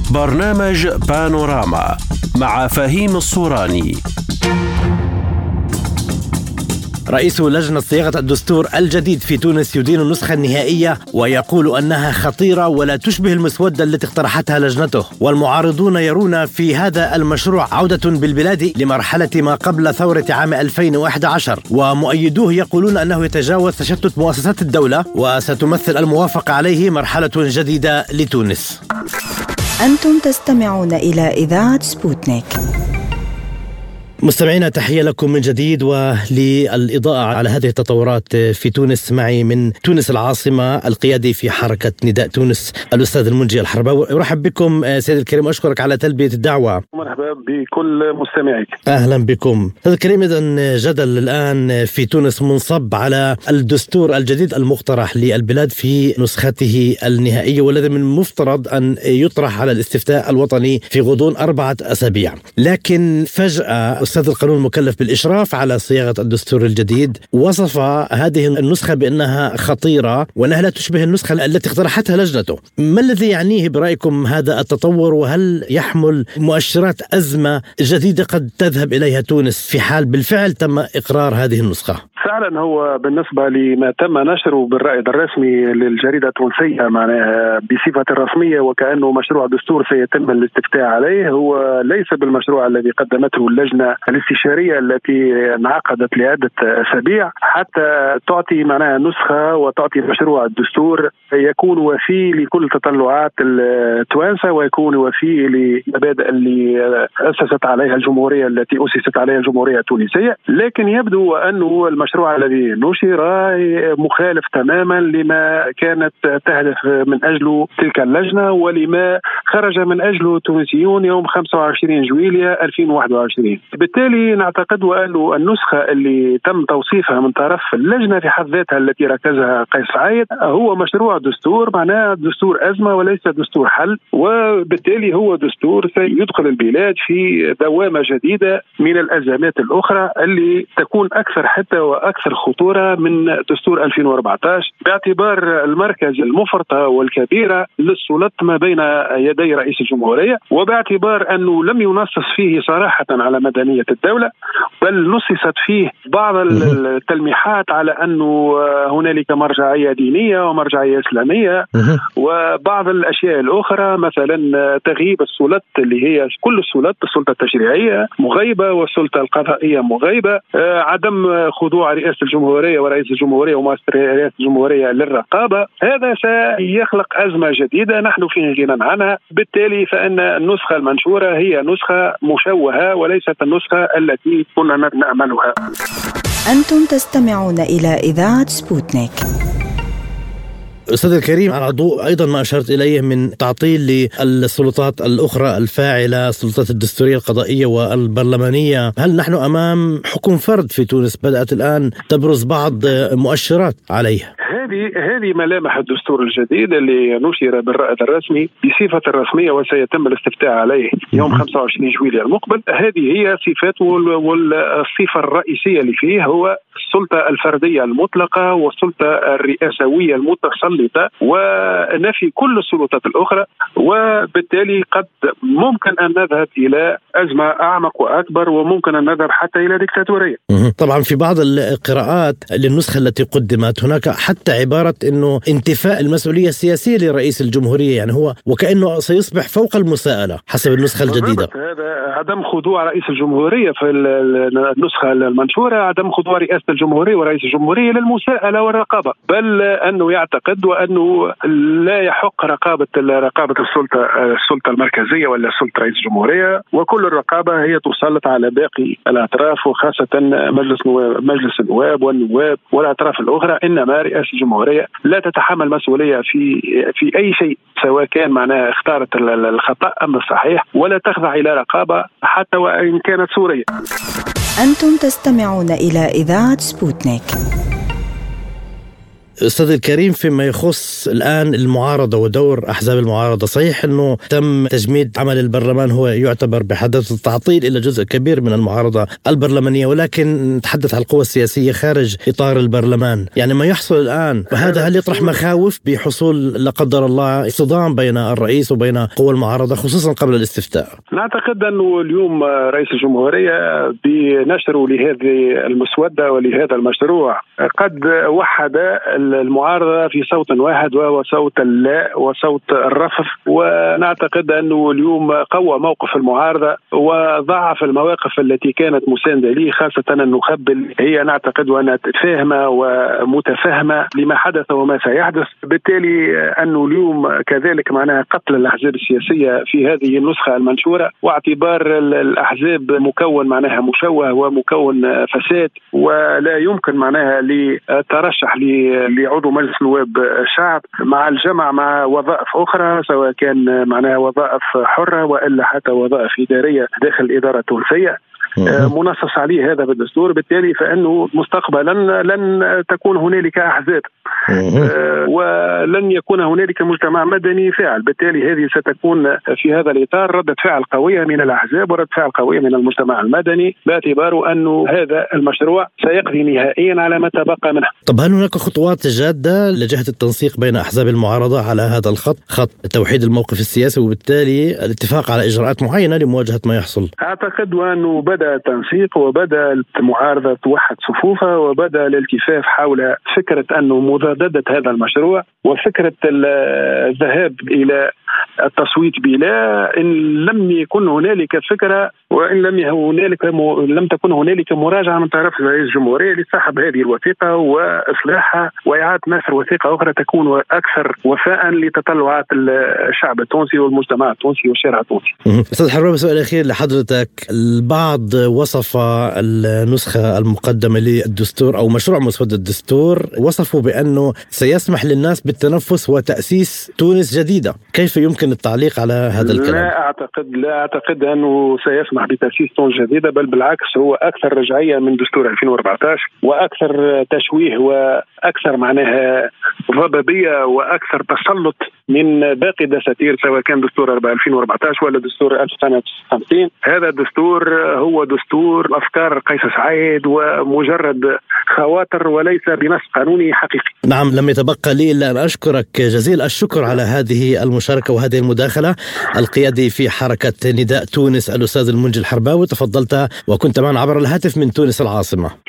برنامج بانوراما مع فهيم الصوراني. رئيس لجنة صياغة الدستور الجديد في تونس يدين النسخة النهائية ويقول أنها خطيرة ولا تشبه المسودة التي اقترحتها لجنته، والمعارضون يرون في هذا المشروع عودة بالبلاد لمرحلة ما قبل ثورة عام 2011، ومؤيدوه يقولون أنه يتجاوز تشتت مؤسسات الدولة وستمثل الموافقة عليه مرحلة جديدة لتونس. أنتم تستمعون إلى إذاعة سبوتنيك. مستمعينا، تحية لكم من جديد، وللإضاءة على هذه التطورات في تونس معي من تونس العاصمة القيادي في حركة نداء تونس الأستاذ المنجي الحرباوي. أرحب بكم سيد الكريم، أشكرك على تلبية الدعوة. مرحبا بكل مستمعيك. أهلا بكم سيد الكريم. إذن جدل الآن في تونس منصب على الدستور الجديد المقترح للبلاد في نسخته النهائية، والذي من المفترض أن يطرح على الاستفتاء الوطني في غضون 4 أسابيع، لكن فجأة أستاذ القانون المكلف بالإشراف على صياغة الدستور الجديد وصف هذه النسخة بأنها خطيرة وأنها لا تشبه النسخة التي اقترحتها لجنته. ما الذي يعنيه برأيكم هذا التطور، وهل يحمل مؤشرات أزمة جديدة قد تذهب إليها تونس في حال بالفعل تم إقرار هذه النسخة؟ فعلا هو بالنسبة لما تم نشره بالرائد الرسمي للجريدة التونسية معناها بصفة رسمية وكأنه مشروع دستور سيتم الاستفتاء عليه، هو ليس بالمشروع الذي قدمته اللجنة الاستشارية التي انعقدت لعدة أسابيع حتى تعطي معناها نسخة وتعطي مشروع الدستور يكون وفي لكل تطلعات التوانسة ويكون وفي لمبادئ اللي أسست عليها الجمهورية التي أسست عليها الجمهورية التونسية. لكن يبدو أنه المشروع الذي نشر مخالف تماما لما كانت تهدف من أجله تلك اللجنة ولما خرج من أجله التونسيون يوم 25 جويلية 2021. بالتالي نعتقد أن النسخة اللي تم توصيفها من طرف اللجنة في حد ذاتها التي ركزها قيس سعيد هو مشروع دستور، معناه دستور أزمة وليس دستور حل، وبالتالي هو دستور سيدخل البلاد في دوامة جديدة من الأزمات الأخرى اللي تكون أكثر حتى وأكثر خطورة من دستور 2014 باعتبار المركز المفرطة والكبيرة للسلطة ما بين يدي رئيس الجمهورية، وباعتبار أنه لم ينصص فيه صراحة على مدنية الدولة، بل نصصت فيه بعض التلميحات على أنه هنالك مرجعية دينية ومرجعية إسلامية وبعض الأشياء الأخرى، مثلا تغييب السلطة اللي هي كل السلطة التشريعية مغيبة والسلطة القضائية مغيبة، عدم خضوع رئاسة الجمهورية ورئيس الجمهورية ومؤسسة رئاسة الجمهورية للرقابة. هذا سيخلق أزمة جديدة نحن في غنى عنها. بالتالي فإن النسخة المنشورة هي نسخة مشوهة وليست النسخة التي كنا نأملها. أنتم تستمعون إلى إذاعة سبوتنيك. أستاذ الكريم، على ضوء أيضا ما أشرت إليه من تعطيل للسلطات الأخرى الفاعلة، السلطات الدستورية القضائية والبرلمانية، هل نحن أمام حكم فرد في تونس بدأت الآن تبرز بعض مؤشرات عليه؟ هذه ملامح الدستور الجديد اللي نشر بالرائد الرسمي بصفة رسمية وسيتم الاستفتاء عليه يوم 25 جويلية المقبل. هذه هي صفاته، والصفة الرئيسية اللي فيه هو السلطة الفردية المطلقة والسلطة الرئاسوية المتسلطة ونفي كل السلطات الأخرى، وبالتالي قد ممكن أن نذهب إلى أزمة أعمق وأكبر وممكن أن نذهب حتى إلى ديكتاتورية. طبعا في بعض القراءات للنسخة التي قدمت هناك حتى عبارة أنه انتفاء المسؤولية السياسية لرئيس الجمهورية، يعني هو وكأنه سيصبح فوق المساءلة حسب النسخة الجديدة. هذا عدم خضوع رئيس الجمهورية في النسخة المنشورة، عدم خضوع رئاسة الجمهورية ورئيس الجمهورية للمساءلة والرقابة، بل أنه يعتقد وأنه لا يحق رقابة السلطة المركزية ولا سلطة رئيس الجمهورية، وكل الرقابة هي تسلط على باقي الأطراف وخاصة مجلس النواب والنواب والأطراف الأخرى، إنما رئاسة الجمهورية لا تتحمل مسؤولية في أي شيء سواء كان معناها اختارت الخطأ أم الصحيح، ولا تخضع إلى رقابة حتى وإن كانت سورية. أنتم تستمعون إلى إذاعة سبوتنيك. أستاذ الكريم، فيما يخص الآن المعارضة ودور أحزاب المعارضة، صحيح أنه تم تجميد عمل البرلمان، هو يعتبر بحد ذاته التعطيل إلى جزء كبير من المعارضة البرلمانية، ولكن نتحدث عن القوى السياسية خارج إطار البرلمان. يعني ما يحصل الآن وهذا هل يطرح مخاوف بحصول لا قدر الله صدام بين الرئيس وبين قوى المعارضة خصوصا قبل الاستفتاء؟ نعتقد أنه اليوم رئيس الجمهورية بنشره لهذه المسودة ولهذا المشروع قد وحد المعارضة في صوت واحد، وهو صوت اللا وصوت الرفض. ونعتقد أنه اليوم قوى موقف المعارضة وضعف المواقف التي كانت مساندة ليه، خاصة النخب هي نعتقد وأنها فاهمة ومتفاهمة لما حدث وما سيحدث. بالتالي أنه اليوم كذلك معناها قتل الأحزاب السياسية في هذه النسخة المنشورة، واعتبار الأحزاب مكون معناها مشوه ومكون فساد، ولا يمكن معناها للترشح لعضو مجلس نواب الشعب مع الجمع مع وظائف أخرى، سواء كان معناها وظائف حرة وإلا حتى وظائف إدارية داخل الإدارة التونسية منصص عليه هذا بالدستور. بالتالي فإنه مستقبلا لن تكون هنالك أحزاب ولن يكون هنالك مجتمع مدني فاعل. بالتالي هذه ستكون في هذا الإطار ردة فعل قوية من الأحزاب وردة فعل قوية من المجتمع المدني، باعتبار أنه هذا المشروع سيقضي نهائيا على ما تبقى منه. طب هل هناك خطوات جادة لجهة التنسيق بين أحزاب المعارضة على هذا الخط، خط توحيد الموقف السياسي، وبالتالي الاتفاق على إجراءات معينة لمواجهة ما يحصل؟ أعتقد وأنه بدأ التنسيق وبدأ المعارضة توحد صفوفها وبدأ الالتفاف حول فكرة أنه مضادة هذا المشروع وفكرة الذهاب إلى التصويت بلا، إن لم يكن هنالك فكرة وإن لم تكن هنالك مراجعة من طرف رئيس الجمهورية لسحب هذه الوثيقة وإصلاحها وإعادة نشر وثيقة أخرى تكون أكثر وفاء لتطلعات الشعب التونسي والمجتمع التونسي والشارع التونسي. أستاذ حرام، سؤال أخير لحضرتك. البعض وصف النسخة المقدمة للدستور أو مشروع مسودة الدستور وصفوا بأنه سيسمح للناس بالتنفس وتأسيس تونس جديدة، كيف يمكن التعليق على هذا الكلام؟ لا أعتقد أنه سيسمح بتأسيس تونس جديدة، بل بالعكس هو أكثر رجعية من دستور 2014 وأكثر تشويه وأكثر معناها ضبابية وأكثر تسلط من باقي الدساتير، سواء كان دستور 2014 ولا دستور 1950. هذا الدستور هو دستور أفكار قيس سعيد ومجرد خواطر وليس بنص قانوني حقيقي. نعم، لم يتبقى لي إلا أن أشكرك جزيل الشكر على هذه المشاركة وهذه المداخلة. القيادي في حركة نداء تونس الأستاذ المنجي الحرباوي، تفضلت وكنت معنا عبر الهاتف من تونس العاصمة.